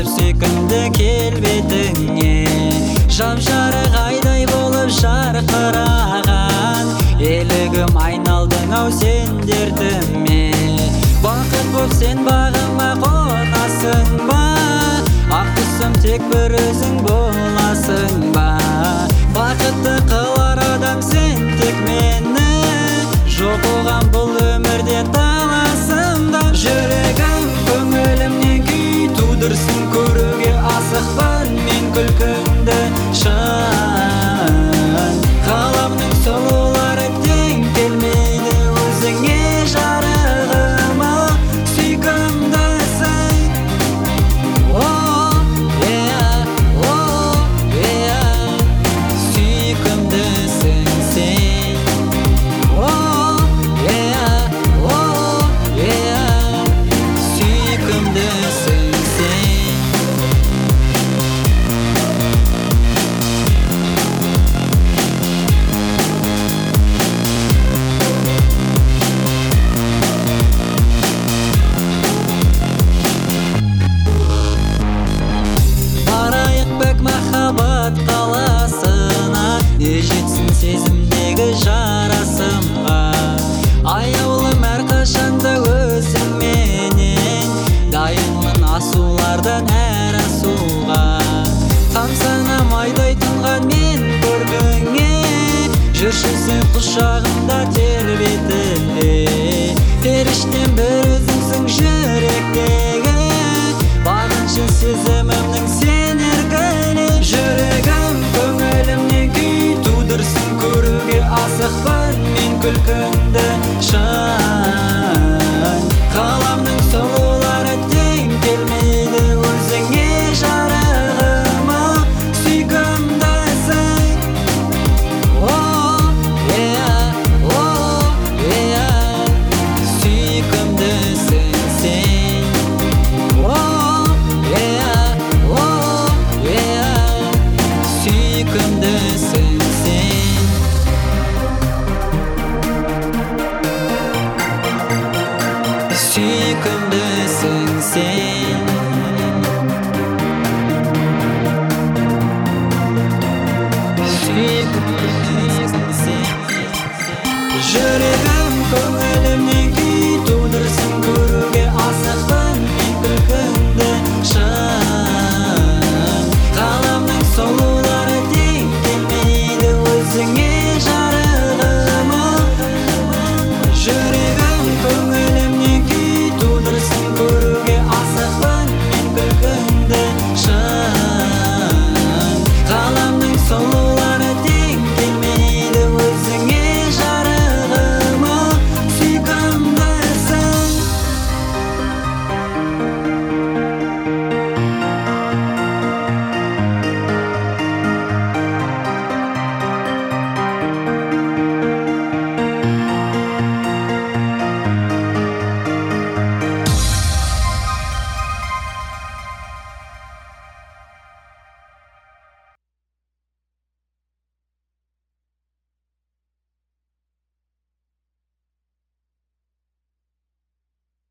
басып сүйкімді келбетіңе, жап-жарық айдай болып жарқыраған, елігім айналдың ау сен дертіме. Бақыт боп сен бағыма қонасың ба, ақ құсым тек бір өзің боласың ба. Бақытты қылар адам сен тек мені, жоқ оған бұл өмірде таласымда. Жүрегім көңілімнен күй тудырсын, көруге асықпын мен күлкіңді шын. Қаламның сұлулары тең келмейді өзіңе жарығым, сүйкімдісің. Сүйкімдісің сен. Сүйкімдісің сен. Барайық бәк махаббат қаласына, не жетсін сезімдегі жарасымға. Аяулым әрқашанда өзіңменен, дайынмын асулардан әр асуға. Тамсанам айдай тұнған мен көркіңе, жүрші сен құшағымда тербетіле. Періштем бір өзіңсің жүректегі, бағыншы сезімімнің сен еркіне. Жүрегім көңілімнен күй тудырсын, көруге асықпын мен күлкіңді шын. Қаламның сұлулары тең келмейді өзіңе жарығым, сүйкімдісің. Сүйкімдісің сен. Сүйкімдісің сен. Сүйкімдісің сен. Сүйкімдісің сен. Жүрегім